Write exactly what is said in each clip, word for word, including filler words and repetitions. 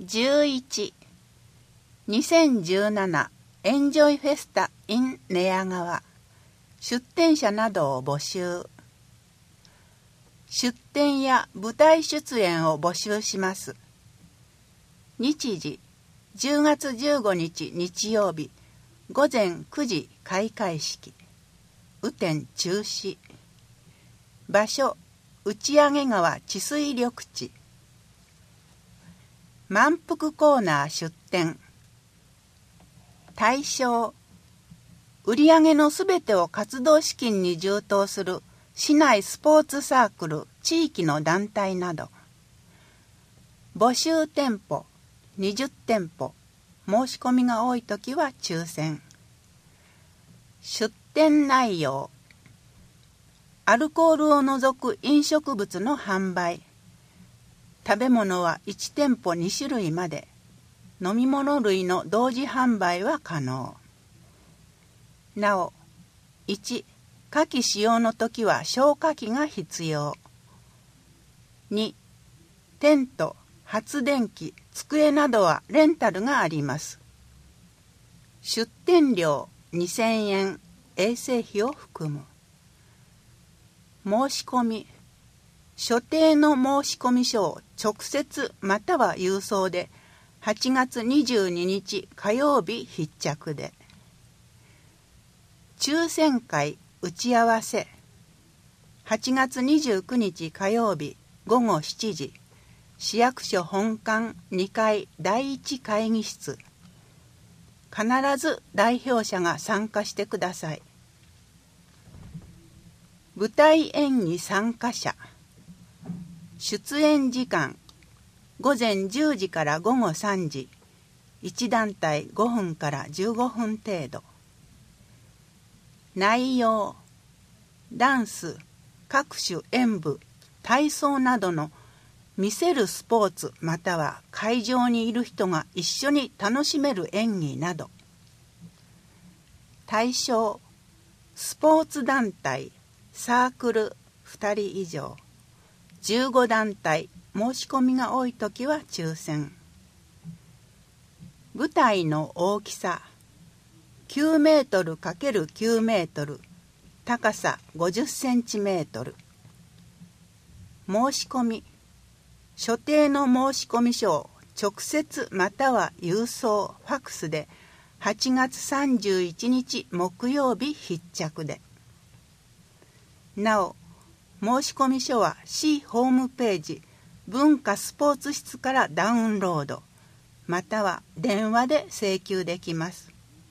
じゅういち にせんじゅうななエンジョイフェスタ in 寝屋川出展者などを募集。出展や舞台出演を募集します。日時じゅうがつじゅうごにち日曜日ごぜんくじ開会式。雨天中止。場所打上川治水緑地。満腹コーナー出展。対象売上のすべてを活動資金に充当する市内スポーツサークル地域の団体など。募集店舗にじゅってんぽ、申し込みが多いときは抽選。出店内容アルコールを除く飲食物の販売。食べ物はいちてんぽにしゅるいまで。飲み物類の同時販売は可能。なお、いち火器使用のときは消火器が必要。にテント、発電機、机などはレンタルがあります。出店料にせんえん、衛生費を含む。申し込み所定の申し込み書を直接または郵送ではちがつにじゅうににち火曜日必着で。抽選会打ち合わせはちがつにじゅうくにち火曜日ごごしちじ市役所本館にかいだいいち会議室。必ず代表者が参加してください。舞台演技参加者出演時間ごぜんじゅうじからごごさんじ、いち団体ごふんからじゅうごふん程度。内容ダンス、各種演舞、体操などの見せるスポーツまたは会場にいる人が一緒に楽しめる演技など。対象スポーツ団体、サークルふたり以上、じゅうご団体、申し込みが多いときは抽選。舞台の大きさきゅうメートルかけるきゅうメートル、高さごじゅっセンチメートル。申し込み所定の申し込み書を直接または郵送ファックスではちがつさんじゅういちにち木曜日必着で。なお申し込み書は市ホームページ文化スポーツ室からダウンロードまたは電話で請求できます。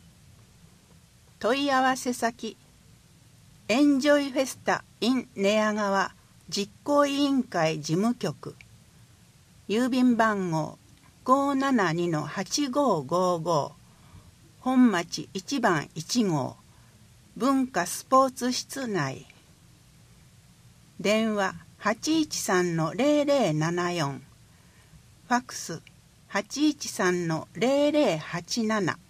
問い合わせ先エンジョイフェスタ in 寝屋川実行委員会事務局郵便番号 ごーななにのはちごーごーごー 本町いちばんいちごう文化スポーツ室内。電話 はちいちさんのゼロゼロななよん、ファックス はちいちさんのゼロゼロはちなな。